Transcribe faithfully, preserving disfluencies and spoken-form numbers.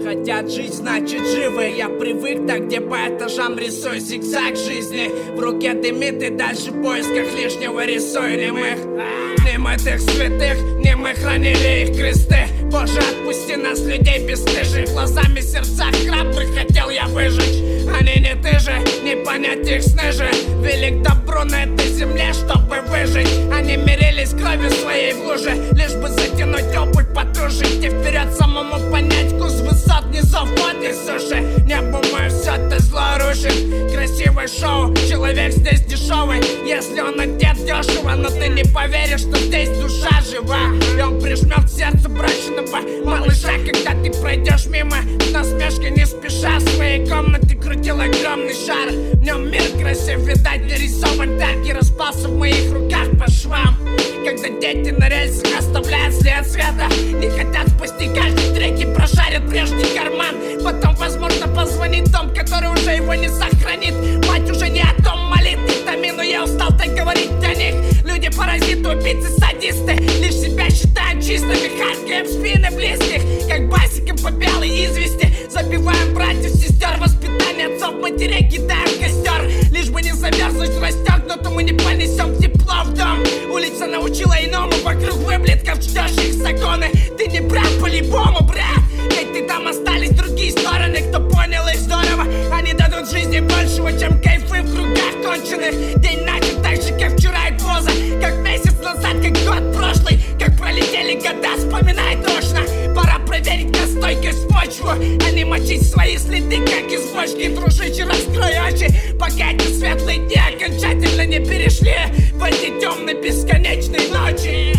хотят жить, значит живы. Я привык так, где по этажам рисую зигзаг жизни. В руке дымит и дальше в поисках лишнего рисую немых. Немытых святых, немы хранили их кресты. Боже, отпусти нас, людей бесстыжих. Глазами сердца храбрых хотел я выжечь. Они не ты же, не понять их сны же. Велик добру на этой земле, чтобы выжить. Они мирились кровью своей в луже, лишь бы затянуть обувь потуже. Идти вперед, самому понять вкус высот, низов, водной суши. Небо мое все это зло рушит. Красивое шоу, человек здесь дешевый. Если он одет дешево, но ты не поверишь, что здесь душа жива. И он прижмет к сердцу брошенного малыша, когда ты пройдешь мимо. С насмешкой не спеша в своей комнате крутил огромный шар. В нем мир красив, видать, нарисован так и распался в моих руках по швам. Когда дети на рельсах оставляют след света, не хотят спасти каждый трек и прошарят прежний карман. Потом, возможно, позвонит том, который уже его не сохранит. Мать уже не о том молит, витамину, я устал так говорить о них. Люди паразиты, убийцы, садисты, лишь себя считают чистыми. Харкаем спины близких, как басиком по белой извести. Забиваем братьев, сестер, воспитание отцов, матерей, кидаем в костер. Лишь бы не замерзнуть в расстегнутом, мы не понесем тепло в дом. Улица научила иному, вокруг выблетков ждешь их законы. Ты не брат по-любому, брат. Ведь ты там остались другие стороны, кто понял их здорово. Они дадут жизни большего, чем кайфы в кругах конченых. День начат так же, как вчера и поза, как месяц назад, как год прошлый. Как пролетели года, вспоминай точно. Пора проверить на стойкость почву, а не мочить свои следы, как из бочки. Дружище, раскрой очи, пока эти светлые дни окончательно не перешли в эти темные бесконечные ночи.